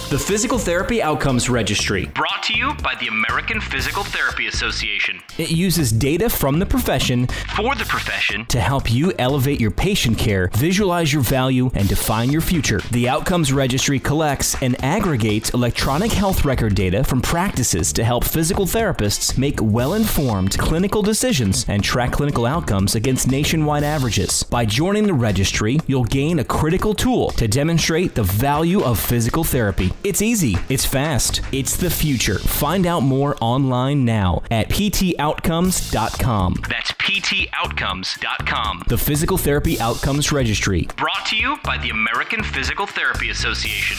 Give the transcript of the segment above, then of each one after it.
The Physical Therapy Outcomes Registry. Brought to you by the American Physical Therapy Association. It uses data from the profession For the profession. to help you elevate your patient care, visualize your value, and define your future. The Outcomes Registry collects and aggregates electronic health record data from practices to help physical therapists make well-informed clinical decisions and track clinical outcomes against nationwide averages. By joining the registry, you'll gain a critical tool to demonstrate the value of physical therapy. It's easy, it's fast, it's the future. Find out more online now at ptoutcomes.com. That's ptoutcomes.com. The Physical Therapy Outcomes Registry. Brought to you by the American Physical Therapy Association.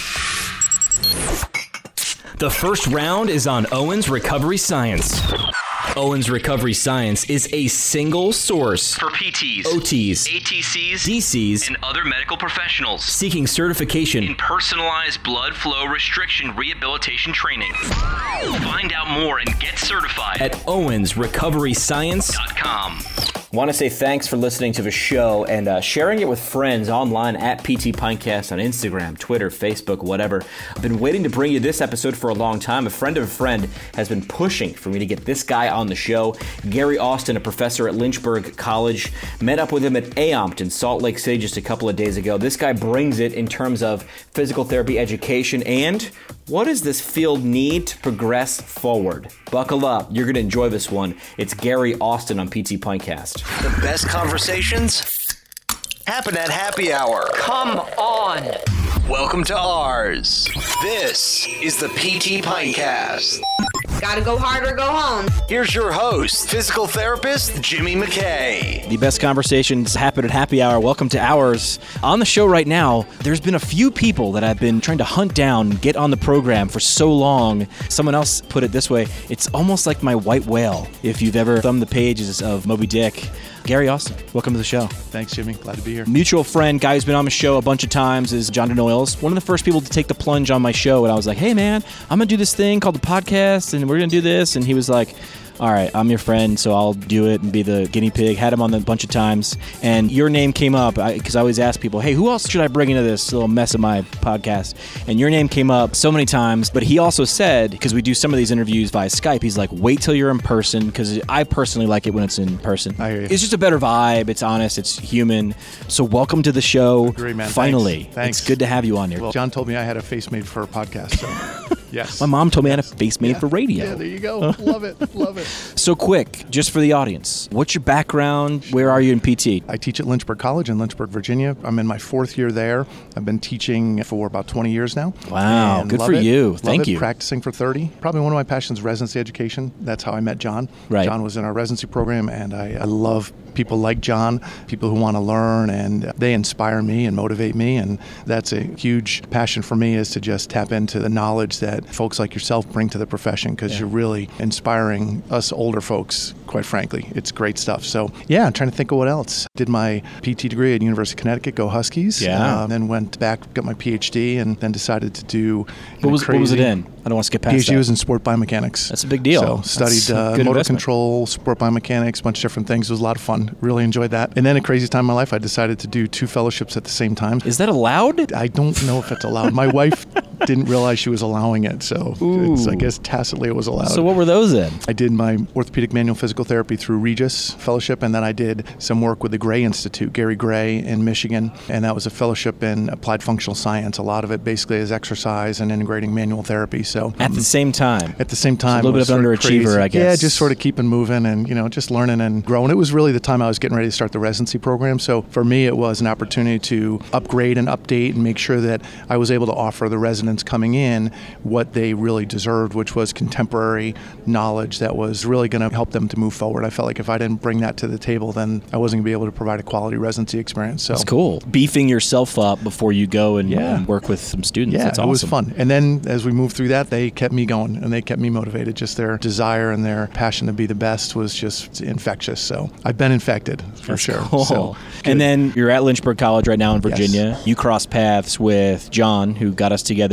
The first round is on Owens Recovery Science. Owens Recovery Science is a single source For PTs, OTs, ATCs, DCs, and other medical professionals seeking certification in personalized blood flow restriction rehabilitation training. Find out more and get certified at owensrecoveryscience.com. Want to say thanks for listening to the show and sharing it with friends online at PT Pinecast on Instagram, Twitter, Facebook, whatever. I've been waiting to bring you this episode for a long time. A friend of a friend has been pushing for me to get this guy on the show. Gary Austin, a professor at Lynchburg College, met up with him at AOMPT in Salt Lake City just a couple of days ago. This guy brings it in terms of physical therapy education and what does this field need to progress forward? Buckle up. You're going to enjoy this one. It's Gary Austin on PT Pinecast. The best conversations happen at happy hour. Come on. Welcome to ours. This is the PT Pinecast. Gotta go hard or go home. Here's your host, physical therapist Jimmy McKay. The best conversations happen at happy hour. Welcome to ours. On the show right now, there's been a few people that I've been trying to hunt down, get on the program for so long. Someone else put it this way, it's almost like my white whale, if you've ever thumbed the pages of Moby Dick. Gary Austin, welcome to the show. Thanks, Jimmy. Glad to be here. Mutual friend, guy who's been on my show a bunch of times is John Denoyles. One of the first people to take the plunge on my show, and I was like, hey man, I'm going to do this thing called the podcast, and we're going to do this. And he was like, all right, I'm your friend, so I'll do it and be the guinea pig. Had him on a bunch of times. And your name came up because I always ask people, hey, who else should I bring into this little mess of my podcast? And your name came up so many times. But he also said, because we do some of these interviews via Skype, he's like, wait till you're in person, because I personally like it when it's in person. I hear you. It's just a better vibe. It's honest. It's human. So welcome to the show. Great, man. Finally. Thanks. It's good to have you on here. Well, John told me I had a face made for a podcast, so yes. My mom told me I had a face made for radio. Yeah, there you go. Love it. Love it. So quick, just for the audience, what's your background? Where are you in PT? I teach at Lynchburg College in Lynchburg, Virginia. I'm in my 4th year there. I've been teaching for about 20 years now. Wow, And good love for it. you. Love Thank it. you. Practicing for 30. Probably one of my passions is residency education. That's how I met John. Right. John was in our residency program, and I love people like John, people who want to learn, and they inspire me and motivate me, and that's a huge passion for me, is to just tap into the knowledge that folks like yourself bring to the profession, because you're really inspiring us older folks, quite frankly. It's great stuff. So yeah, I'm trying to think of what else. Did my PT degree at University of Connecticut, go Huskies. Then went back, got my PhD, and then decided to do What was it in? I don't want to skip past PhD that. was in sport biomechanics. That's a big deal. So That's studied a good motor investment. control, sport biomechanics, a bunch of different things. It was a lot of fun. Really enjoyed that. And then a crazy time in my life, I decided to do 2 fellowships at the same time. Is that allowed? I don't know if it's allowed. My wife didn't realize she was allowing it, so I guess tacitly it was allowed. So what were those in? I did my orthopedic manual physical therapy through Regis Fellowship, and then I did some work with the Gray Institute, Gary Gray in Michigan, and that was a fellowship in applied functional science. A lot of it basically is exercise and integrating manual therapy. So At the same time. At the same time, So a little it was bit of sort underachiever, crazy. I guess. Yeah, just sort of keeping moving and, just learning and growing. It was really the time I was getting ready to start the residency program. So for me, it was an opportunity to upgrade and update and make sure that I was able to offer the residents coming in what they really deserved, which was contemporary knowledge that was really going to help them to move forward. I felt like if I didn't bring that to the table, then I wasn't going to be able to provide a quality residency experience. So That's cool. Beefing yourself up before you go and work with some students. Yeah, That's awesome. It was fun. And then as we moved through that, they kept me going and they kept me motivated. Just their desire and their passion to be the best was just infectious. So I've been infected for That's sure. Cool. So, and then you're at Lynchburg College right now in Virginia. Yes. You cross paths with John, who got us together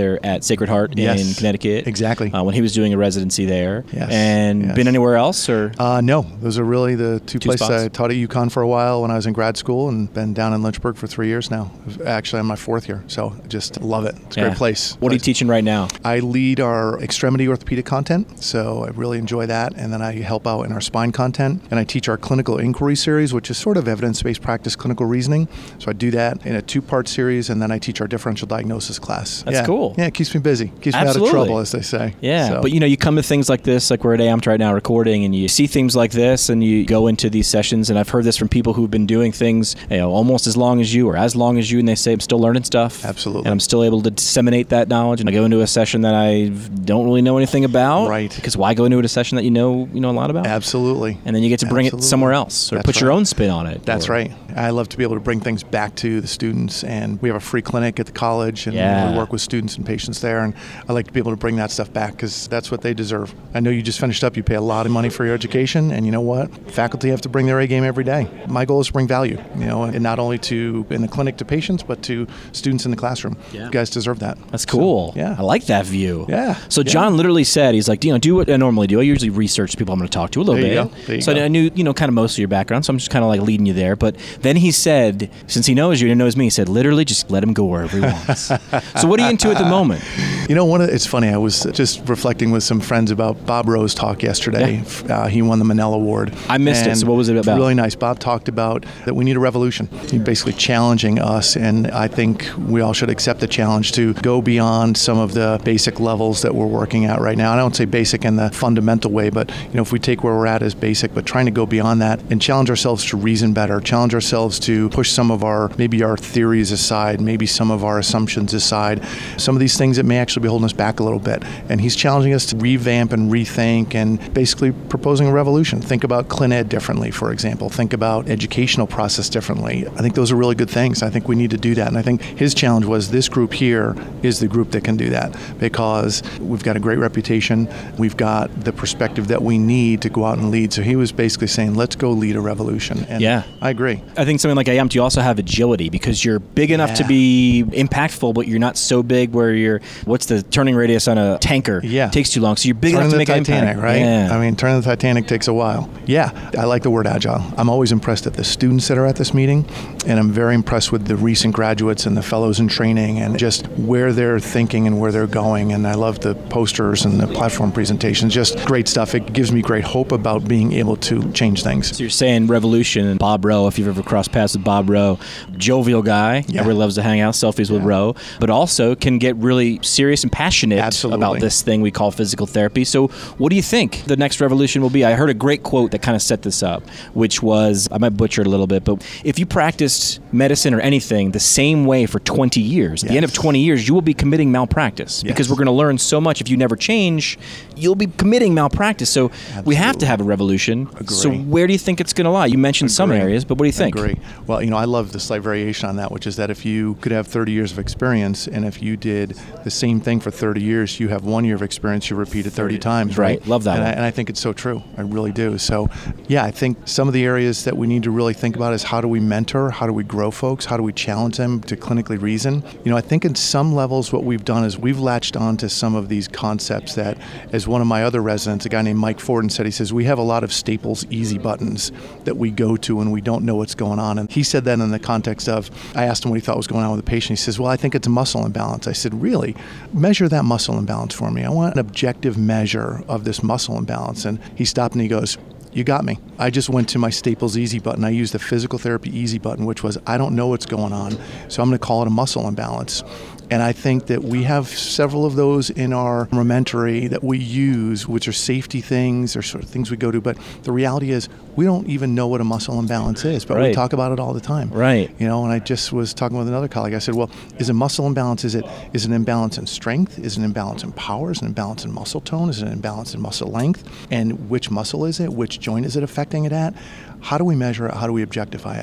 together at Sacred Heart in Connecticut. Exactly. When he was doing a residency there. Yes. And been anywhere else? Or No. Those are really the two places. spots? I taught at UConn for a while when I was in grad school and been down in Lynchburg for 3 years now. Actually, I'm my 4th year, so I just love it. It's a great place. What are you teaching right now? I lead our extremity orthopedic content, so I really enjoy that. And then I help out in our spine content. And I teach our clinical inquiry series, which is sort of evidence-based practice clinical reasoning. So I do that in a 2-part series, and then I teach our differential diagnosis class. That's cool. Yeah, it keeps me busy. Keeps me out of trouble, as they say. Yeah, So. but you come to things like this, like we're at AMPT right now recording, and you see things like this, and you go into these sessions, and I've heard this from people who've been doing things almost as long as you or as long as you, and they say, I'm still learning stuff. Absolutely. And I'm still able to disseminate that knowledge, and I go into a session that I don't really know anything about. Right. Because why go into a session that you know a lot about? Absolutely. And then you get to bring it somewhere else, or put your own spin on it. That's right. I love to be able to bring things back to the students, and we have a free clinic at the college, and we work with students and patients there, and I like to be able to bring that stuff back because that's what they deserve. I know you just finished up, you pay a lot of money for your education, and you know what? Faculty have to bring their A game every day. My goal is to bring value, and not only in the clinic to patients, but to students in the classroom. Yeah. You guys deserve that. That's cool. So, yeah. I like that view. Yeah. So John literally said, he's like, do what I normally do. I usually research the people I'm going to talk to a little bit. There you So go. I knew, kind of most of your background, so I'm just kind of like leading you there. But then he said, since he knows you and knows me, he said, literally just let him go wherever he wants. So what are you into at the moment? It's funny. I was just reflecting with some friends about Bob Rowe's talk yesterday. Yeah. He won the Manel Award. I missed it. So what was it about? Really nice. Bob talked about that we need a revolution. He's basically challenging us, and I think we all should accept the challenge to go beyond some of the basic levels that we're working at right now. I don't say basic in the fundamental way, but if we take where we're at as basic, but trying to go beyond that and challenge ourselves to reason better, challenge ourselves to push some of our theories aside, maybe some of our assumptions aside, some of these things that may actually be holding us back a little bit. And he's challenging us to revamp and rethink and basically proposing a revolution. Think about ClinEd differently, for example. Think about educational process differently. I think those are really good things. I think we need to do that. And I think his challenge was this group here is the group that can do that because we've got a great reputation. We've got the perspective that we need to go out and lead. So he was basically saying, let's go lead a revolution. And yeah. I agree. I think something like AMPT, you also have agility because you're big enough to be impactful, but you're not so big where what's the turning radius on a tanker? Yeah. It takes too long. So you're big enough to make an impact. Right? Yeah. I mean, turning the Titanic takes a while. Yeah, I like the word agile. I'm always impressed at the students that are at this meeting, and I'm very impressed with the recent graduates and the fellows in training and just where they're thinking and where they're going. And I love the posters and the platform presentations. Just great stuff. It gives me great hope about being able to change things. So you're saying revolution, and Bob Rowe, if you've ever crossed paths with Bob Rowe, jovial guy, everybody loves to hang out, selfies with Rowe, but also can get really serious and passionate about this thing we call physical therapy. So what do you think the next revolution will be? I heard a great quote that kind of set this up, which was, I might butcher it a little bit, but if you practiced medicine or anything the same way for 20 years, at the end of 20 years, you will be committing malpractice because we're going to learn so much. If you never change, you'll be committing malpractice. So we have to have a revolution. Agree. So where do you think it's going to lie? You mentioned some areas, but what do you think? Agree. Well, I love the slight variation on that, which is that if you could have 30 years of experience, and if you did the same thing for 30 years, you have 1 year of experience, you repeat it 30 times, right? Love that one. And I think it's so true. I really do. So, I think some of the areas that we need to really think about is how do we mentor? How do we grow folks? How do we challenge them to clinically reason? I think in some levels what we've done is we've latched on to some of these concepts that, as one of my other residents, a guy named Mike Forden said, he says, we have a lot of Staples easy buttons that we go to when we don't know what's going on. And he said that in the context of, I asked him what he thought was going on with the patient. He says, well, I think it's a muscle imbalance. I said, really? Measure that muscle imbalance for me. I want an objective measure of this muscle imbalance. And he stopped and he goes, you got me. I just went to my Staples easy button. I used the physical therapy easy button, which was, I don't know what's going on, so I'm going to call it a muscle imbalance. And I think that we have several of those in our armamentary that we use, which are safety things or sort of things we go to. But the reality is we don't even know what a muscle imbalance is, but we talk about it all the time. Right. And I just was talking with another colleague. I said, well, is a muscle imbalance, is it an imbalance in strength? Is it an imbalance in power? Is it an imbalance in muscle tone? Is it an imbalance in muscle length? And which muscle is it? Which joint is it affecting it at? How do we measure it? How do we objectify it?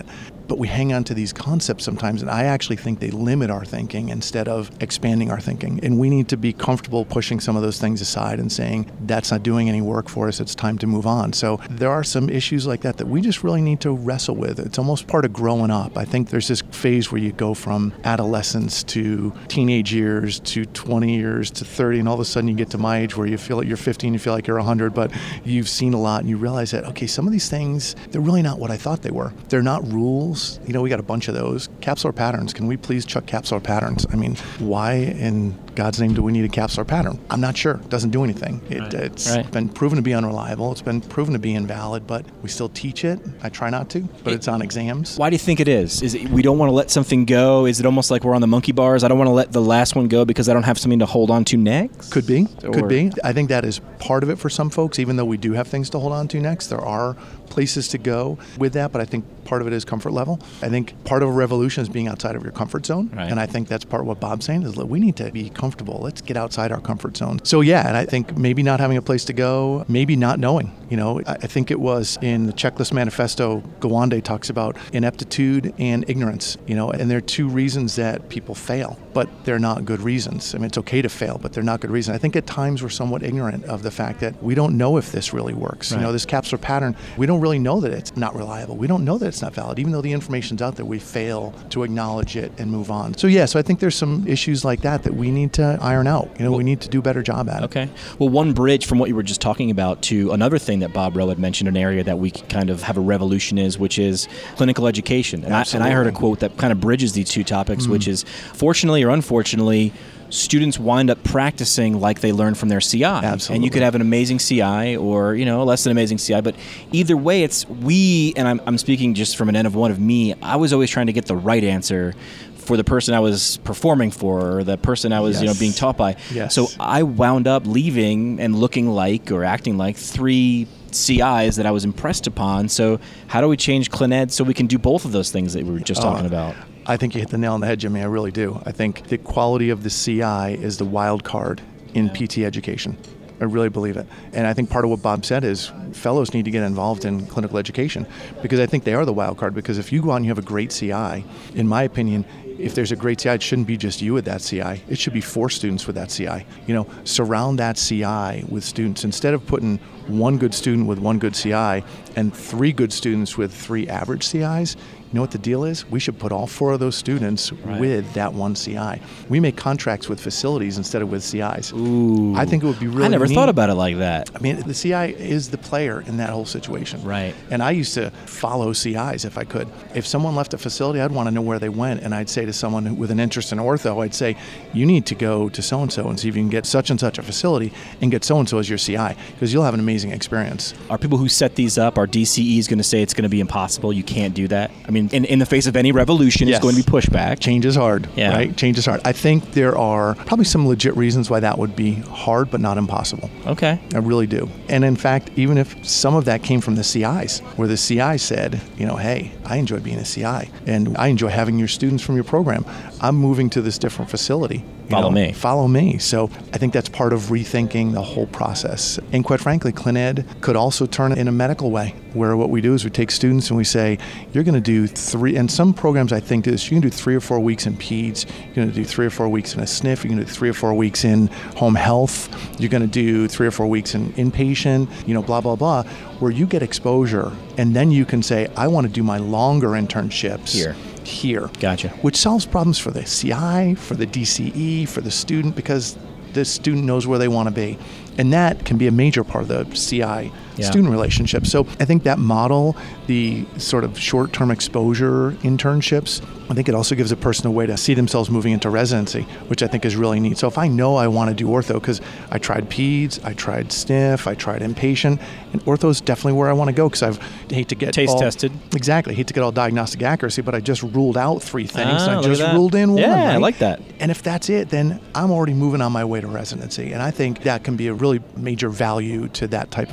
but we hang on to these concepts sometimes, and I actually think they limit our thinking instead of expanding our thinking. And we need to be comfortable pushing some of those things aside and saying, that's not doing any work for us, it's time to move on. So there are some issues like that we just really need to wrestle with. It's almost part of growing up. I think there's this phase where you go from adolescence to teenage years to 20 years to 30, and all of a sudden you get to my age where you feel like you're 15, you feel like you're 100, but you've seen a lot and you realize that, okay, some of these things, they're really not what I thought they were. They're not rules. You know, we got a bunch of those. Capsular patterns. Can we please chuck capsular patterns? I mean, why in God's name do we need a capsular pattern? I'm not sure. It doesn't do anything. It's been proven to be unreliable. It's been proven to be invalid, but we still teach it. I try not to, but it's on exams. Why do you think it is? Is it we don't want to let something go? Is it almost like we're on the monkey bars? I don't want to let the last one go because I don't have something to hold on to next? Could be. Could be. I think that is part of it for some folks, even though we do have things to hold on to next. There are places to go with that, but I think part of it is comfort level. I think part of a revolution is being outside of your comfort zone. Right. And I think that's part of what Bob's saying is, look, we need to be comfortable. Let's get outside our comfort zone. So yeah, and I think maybe not having a place to go, maybe not knowing. You know, I think it was in the Checklist Manifesto, Gawande talks about ineptitude and ignorance, you know, and there are two reasons that people fail, but they're not good reasons. I mean, it's okay to fail, but they're not good reasons. I think at times we're somewhat ignorant of the fact that we don't know if this really works. Right. You know, this capsular pattern, we don't really know that it's not reliable. We don't know that it's not valid. Even though the information's out there, we fail to acknowledge it and move on. So yeah, so I think there's some issues like that we need to iron out. You know, we need to do a better job at it. Okay. Well, one bridge from what you were just talking about to another thing that Bob Rowe had mentioned, an area that we kind of have a revolution which is clinical education. And I heard a quote that kind of bridges these two topics, which is, fortunately or unfortunately, students wind up practicing like they learn from their CI. Absolutely. And you could have an amazing CI or, you know, less than amazing CI. But either way, it's and I'm speaking just from an N of one of me, I was always trying to get the right answer for the person I was performing for or the person I was, being taught by. Yes. So I wound up leaving and looking like or acting like 3 CIs that I was impressed upon. So how do we change ClinEd so we can do both of those things that we were just talking about? I think you hit the nail on the head, Jimmy. I really do. I think the quality of the CI is the wild card in PT education. I really believe it. And I think part of what Bob said is fellows need to get involved in clinical education because I think they are the wild card. Because if you go out and you have a great CI, in my opinion, if there's a great CI, it shouldn't be just you with that CI. It should be 4 students with that CI. You know, surround that CI with students. Instead of putting 1 good student with 1 good CI and 3 good students with 3 average CIs, you know what the deal is? We should put all 4 of those students with that 1 CI. We make contracts with facilities instead of with CIs. Ooh. I think it would be really I never neat. thought about it like that. I mean, the CI is the player in that whole situation. Right. And I used to follow CIs if I could. If someone left a facility, I'd want to know where they went. And I'd say to someone with an interest in ortho, I'd say, you need to go to so-and-so and see if you can get such and such a facility and get so-and-so as your CI because you'll have an amazing experience. Are people who set these up, are DCEs going to say it's going to be impossible? You can't do that? I mean, in the face of any revolution, Yes. it's going to be pushback. Change is hard, Yeah. right? Change is hard. I think there are probably some legit reasons why that would be hard, but not impossible. Okay. I really do. And in fact, even if some of that came from the CIs, where the CI said, you know, hey, I enjoy being a CI, and I enjoy having your students from your program. I'm moving to this different facility. Follow me. So I think that's part of rethinking the whole process. And quite frankly, ClinEd could also turn it in a medical way, where what we do is we take students and we say, you're going to do 3, and some programs I think do this, you can do 3 or 4 weeks in peds, you're going to do 3 or 4 weeks in a SNF, you're going to do 3 or 4 weeks in home health, you're going to do 3 or 4 weeks in inpatient, you know, blah, blah, blah, where you get exposure. And then you can say, I want to do my longer internships here. Gotcha. Which solves problems for the CI, for the DCE, for the student, because the student knows where they want to be. And that can be a major part of the CI student relationship. So I think that model, the sort of short-term exposure internships, I think it also gives a person a way to see themselves moving into residency, which I think is really neat. So if I know I want to do ortho, because I tried peds, I tried SNF, I tried inpatient, and ortho is definitely where I want to go because I hate to get taste tested. Exactly. Hate to get all diagnostic accuracy, but I just ruled out 3 things. And I just ruled in 1. Yeah, right? I like that. And if that's it, then I'm already moving on my way to residency. And I think that can be a really major value to that type of a setup.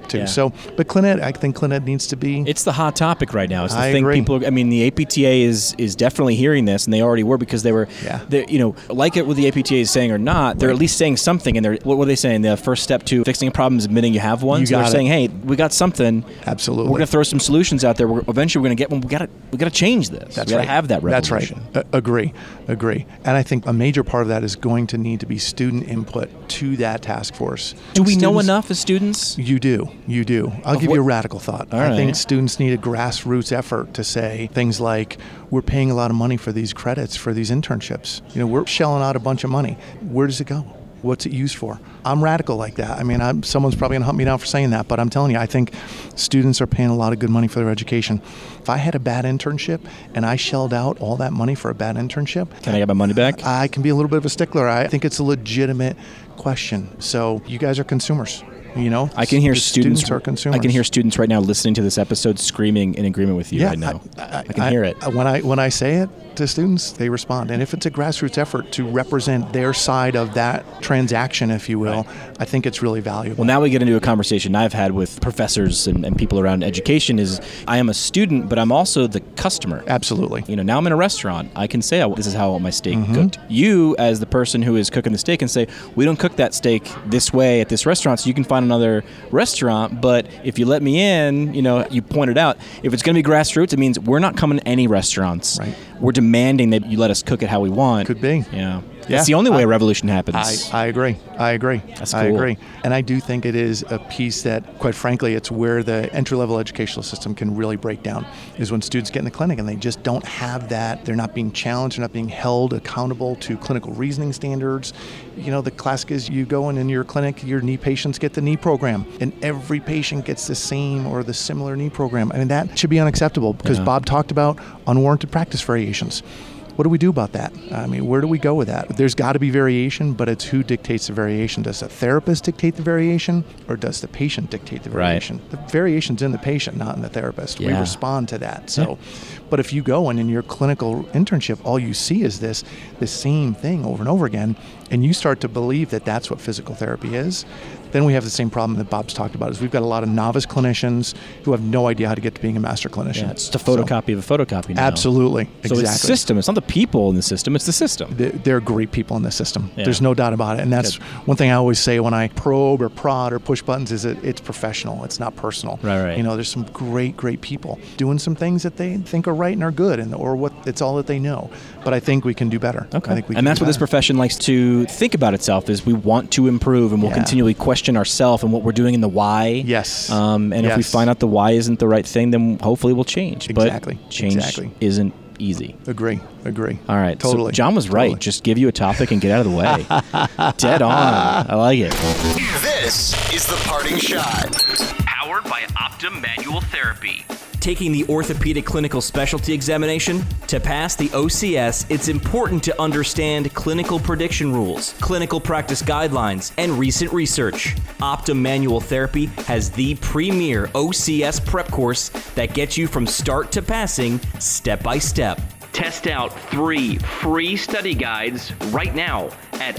up to. Yeah. So, but ClinEd, I think ClinEd needs to be. It's the hot topic right now. It's the I thing agree. people. I mean, the APTA is definitely hearing this, and they already were because they were. Yeah. Like it what the APTA is saying or not, they're at least saying something. And they're what were they saying? The first step to fixing a problem is admitting you have one. You So they're got it. saying, hey, we got something. Absolutely. We're going to throw some solutions out there. Eventually, we're going to get one. We got to change this. That's we got right. to have that That's revolution. right. Agree. And I think a major part of that is going to need to be student input to that task force. Do we know Students- enough as students? You do. I'll give you a radical thought. All I right. think students need a grassroots effort to say things like, we're paying a lot of money for these credits, for these internships. We're shelling out a bunch of money. Where does it go? What's it used for? I'm radical like that. I mean, someone's probably going to hunt me down for saying that, but I'm telling you, I think students are paying a lot of good money for their education. If I had a bad internship and I shelled out all that money for a bad internship, Can I get my money back? I can be a little bit of a stickler. I think it's a legitimate question. So you guys are consumers. I can hear The students are consumers. I can hear students right now listening to this episode screaming in agreement with you right now. I can hear it. When I say it to students, they respond. And if it's a grassroots effort to represent their side of that transaction, if you will, I think it's really valuable. Well, now we get into a conversation I've had with professors and people around education is I am a student, but I'm also the customer. Absolutely. Now I'm in a restaurant. I can say, this is how I want my steak Mm-hmm. cooked. You, as the person who is cooking the steak, can say, we don't cook that steak this way at this restaurant, so you can find another restaurant. But if you let me in, you pointed out, if it's going to be grassroots, it means we're not coming to any restaurants. Right. We're demanding that you let us cook it how we want. Could be. Yeah. Yeah. That's the only way a revolution happens. I agree. That's I cool. agree. And I do think it is a piece that, quite frankly, it's where the entry-level educational system can really break down, is when students get in the clinic and they just don't have that. They're not being challenged. They're not being held accountable to clinical reasoning standards. The classic is you go in your clinic, your knee patients get the knee program, and every patient gets the same or the similar knee program. I mean, that should be unacceptable because Bob talked about unwarranted practice variations. What do we do about that? I mean, where do we go with that? There's got to be variation, but it's who dictates the variation. Does the therapist dictate the variation, or does the patient dictate the variation? Right. The variation's in the patient, not in the therapist. We Yeah. respond to that. So, but if you go in your clinical internship, all you see is the same thing over and over again, and you start to believe that that's what physical therapy is, then we have the same problem that Bob's talked about, is we've got a lot of novice clinicians who have no idea how to get to being a master clinician. Yeah, it's just a photocopy of a photocopy now. Absolutely. So Exactly. it's the system. It's not the people in the system. It's the system. They're great people in this system. Yeah. There's no doubt about it. And that's Good. one thing I always say when I probe or prod or push buttons is that it's professional. It's not personal. Right. There's some great people doing some things that they think are right and are good, or what it's all that they know. But I think we can do better. Okay. I think we and can that's do what this better. profession likes to think about itself is we want to improve and we'll Yeah. continually question ourselves and what we're doing and the why. Yes. And if we Yes. find out the why isn't the right thing, then hopefully we'll change. Exactly. But change Exactly. isn't easy. Agree. All right. Totally. So John was right. Totally. Just give you a topic and get out of the way. Dead on. I like it. This is the parting shot. Powered by Optum Manual Therapy. Taking the orthopedic clinical specialty examination? To pass the OCS, it's important to understand clinical prediction rules, clinical practice guidelines, and recent research. Optum Manual Therapy has the premier OCS prep course that gets you from start to passing step by step. Test out 3 free study guides right now at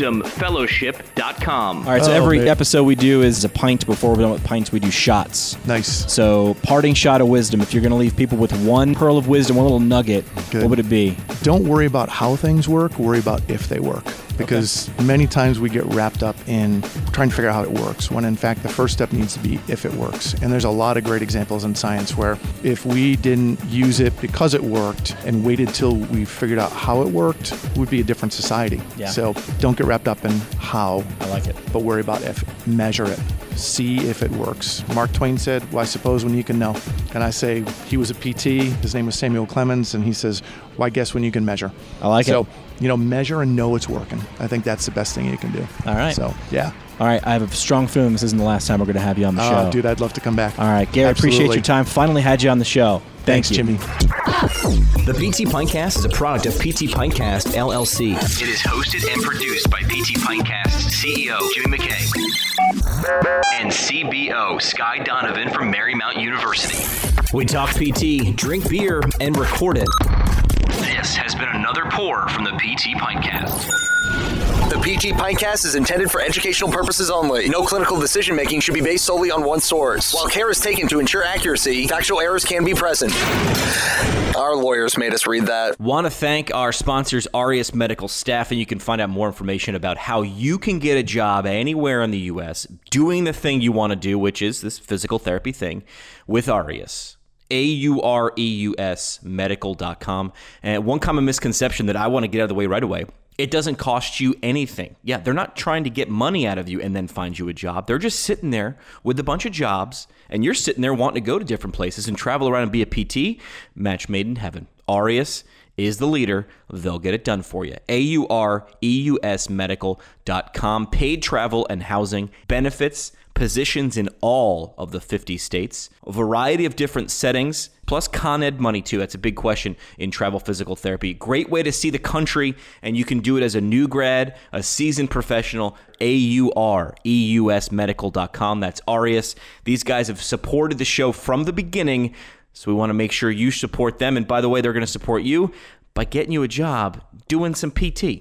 OptumFellowship.com. All right. So Oh, every man. episode we do is a pint. Before we're done with pints, we do shots. Nice. So parting shot of wisdom. If you're going to leave people with one pearl of wisdom, one little nugget, Good. what would it be? Don't worry about how things work, worry about if they work. Because many times we get wrapped up in trying to figure out how it works, when in fact the first step needs to be if it works. And there's a lot of great examples in science where if we didn't use it because it worked and waited till we figured out how it worked, we'd be a different society. Yeah. So don't get wrapped up in how, I like it. but worry about if. Measure it. See if it works. Mark Twain said, why suppose when you can know? And I say, he was a PT, his name was Samuel Clemens, and he says, why guess when you can measure? I like it. So, measure and know it's working. I think that's the best thing you can do. All right. So, yeah. All right, I have a strong feeling this isn't the last time we're going to have you on the show. Oh, dude, I'd love to come back. All right, Gary, appreciate Absolutely. your time. Finally had you on the show. Thanks, Thank you. Jimmy. The PT Pintcast is a product of PT Pintcast, LLC. It is hosted and produced by PT Pintcast CEO Jimmy McKay and CBO Sky Donovan from Marymount University. We talk PT, drink beer, and record it. This has been another pour from the PT Pintcast. The PT Pintcast is intended for educational purposes only. No clinical decision-making should be based solely on one source. While care is taken to ensure accuracy, factual errors can be present. Our lawyers made us read that. Want to thank our sponsors, Aureus Medical Staffing. You can find out more information about how you can get a job anywhere in the U.S. doing the thing you want to do, which is this physical therapy thing, with Aureus. AUREUS medical.com. And one common misconception that I want to get out of the way right away: it doesn't cost you anything. Yeah, they're not trying to get money out of you and then find you a job. They're just sitting there with a bunch of jobs, and you're sitting there wanting to go to different places and travel around and be a PT. Match made in heaven. Aureus is the leader. They'll get it done for you. AUREUS medical.com. Paid travel and housing, benefits, positions in all of the 50 states, a variety of different settings, plus Con Ed money too. That's a big question in travel physical therapy. Great way to see the country, and you can do it as a new grad, a seasoned professional. AUREUS medical.com. That's Aureus. These guys have supported the show from the beginning, so we want to make sure you support them. And by the way, they're going to support you by getting you a job doing some PT.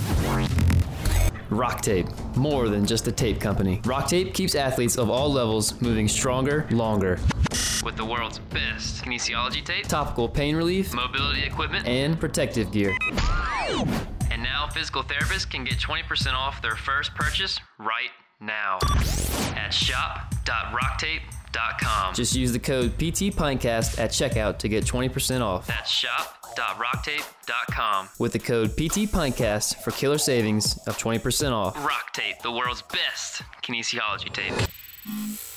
Rock Tape, more than just a tape company. Rock Tape keeps athletes of all levels moving stronger, longer. With the world's best kinesiology tape, Topical pain relief, mobility equipment, and protective gear. And now physical therapists can get 20% off their first purchase right now at shop.rocktape.com. Just use the code PTPintcast at checkout to get 20% off. That's shop.rocktape.com. With the code PTPintcast for killer savings of 20% off. Rock Tape, the world's best kinesiology tape.